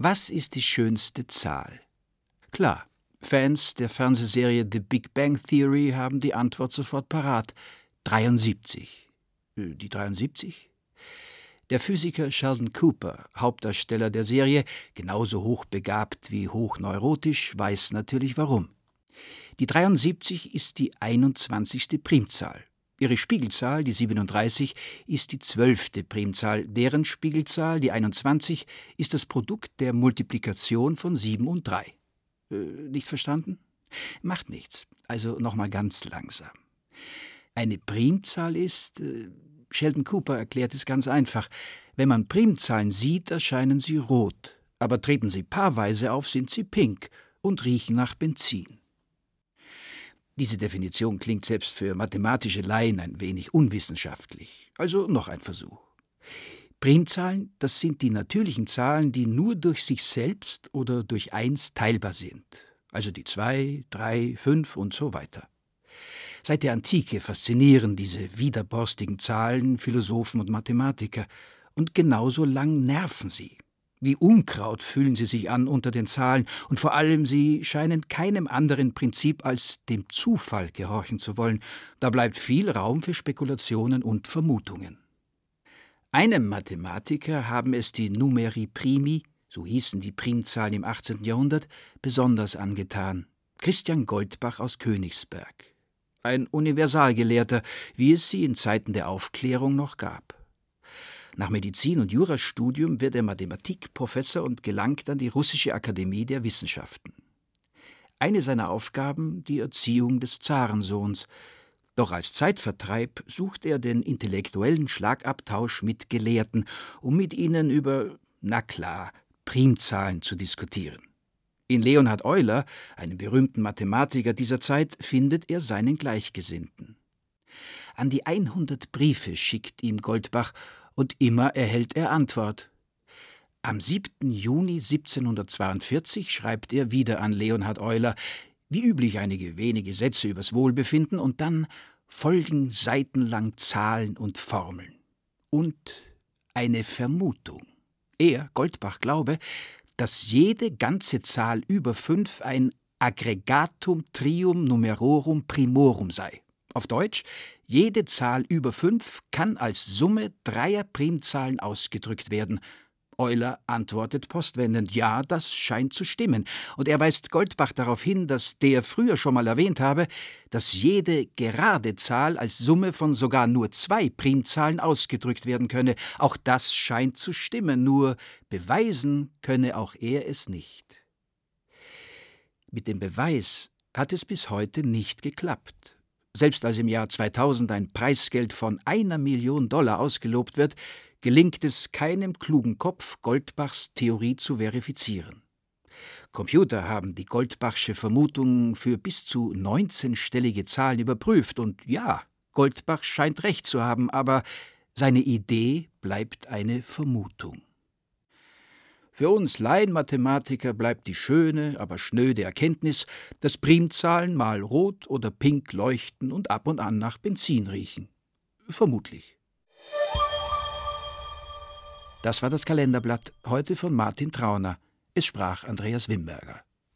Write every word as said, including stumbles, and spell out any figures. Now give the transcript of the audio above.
Was ist die schönste Zahl? Klar, Fans der Fernsehserie The Big Bang Theory haben die Antwort sofort parat. dreiundsiebzig. Die dreiundsiebzig? Der Physiker Sheldon Cooper, Hauptdarsteller der Serie, genauso hochbegabt wie hochneurotisch, weiß natürlich warum. Die dreiundsiebzig ist die einundzwanzigste Primzahl. Ihre Spiegelzahl, die siebenunddreißig, ist die zwölfte Primzahl. Deren Spiegelzahl, die einundzwanzig, ist das Produkt der Multiplikation von sieben und drei. Äh, nicht verstanden? Macht nichts. Also nochmal ganz langsam. Eine Primzahl ist, äh, Sheldon Cooper erklärt es ganz einfach, wenn man Primzahlen sieht, erscheinen sie rot, aber treten sie paarweise auf, sind sie pink und riechen nach Benzin. Diese Definition klingt selbst für mathematische Laien ein wenig unwissenschaftlich. Also noch ein Versuch. Primzahlen, das sind die natürlichen Zahlen, die nur durch sich selbst oder durch eins teilbar sind. Also die zwei, drei, fünf und so weiter. Seit der Antike faszinieren diese widerborstigen Zahlen Philosophen und Mathematiker. Und genauso lang nerven sie. Wie Unkraut fühlen sie sich an unter den Zahlen, und vor allem sie scheinen keinem anderen Prinzip als dem Zufall gehorchen zu wollen. Da bleibt viel Raum für Spekulationen und Vermutungen. Einem Mathematiker haben es die Numeri Primi, so hießen die Primzahlen im achtzehnten Jahrhundert, besonders angetan. Christian Goldbach aus Königsberg. Ein Universalgelehrter, wie es sie in Zeiten der Aufklärung noch gab. Nach Medizin- und Jurastudium wird er Mathematikprofessor und gelangt an die Russische Akademie der Wissenschaften. Eine seiner Aufgaben die Erziehung des Zarensohns. Doch als Zeitvertreib sucht er den intellektuellen Schlagabtausch mit Gelehrten, um mit ihnen über, na klar, Primzahlen zu diskutieren. In Leonhard Euler, einem berühmten Mathematiker dieser Zeit, findet er seinen Gleichgesinnten. An die hundert Briefe schickt ihm Goldbach, und immer erhält er Antwort. Am siebten Juni siebzehnhundertzweiundvierzig schreibt er wieder an Leonhard Euler, wie üblich einige wenige Sätze übers Wohlbefinden, und dann folgen seitenlang Zahlen und Formeln. Und eine Vermutung. Er, Goldbach, glaube, dass jede ganze Zahl über fünf ein Aggregatum trium numerorum primorum sei. Auf Deutsch, jede Zahl über fünf kann als Summe dreier Primzahlen ausgedrückt werden. Euler antwortet postwendend, ja, das scheint zu stimmen. Und er weist Goldbach darauf hin, dass der früher schon mal erwähnt habe, dass jede gerade Zahl als Summe von sogar nur zwei Primzahlen ausgedrückt werden könne. Auch das scheint zu stimmen, nur beweisen könne auch er es nicht. Mit dem Beweis hat es bis heute nicht geklappt. Selbst als im Jahr zweitausend ein Preisgeld von einer Million Dollar ausgelobt wird, gelingt es keinem klugen Kopf, Goldbachs Theorie zu verifizieren. Computer haben die Goldbachsche Vermutung für bis zu neunzehnstellige Zahlen überprüft, und ja, Goldbach scheint recht zu haben, aber seine Idee bleibt eine Vermutung. Für uns Laienmathematiker bleibt die schöne, aber schnöde Erkenntnis, dass Primzahlen mal rot oder pink leuchten und ab und an nach Benzin riechen. Vermutlich. Das war das Kalenderblatt, heute von Martin Trauner. Es sprach Andreas Wimberger.